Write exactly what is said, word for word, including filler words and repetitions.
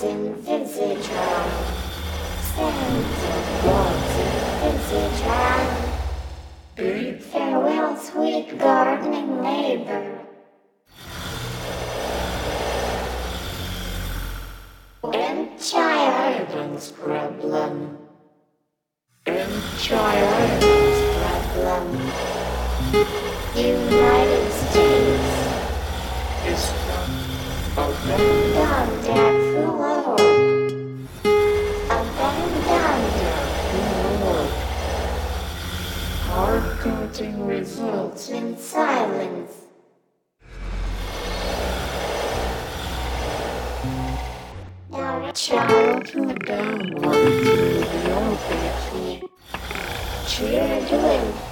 gods in Visitron. Sands of gods in Visitron. Bid farewell, sweet gardening neighbor. Enchilidon's problem. Enchilidon's problem. United States is abandoned at Fulor. Abandoned at Fulor. Hard-coding results in silence. Our childhood downward through the orbit. Children.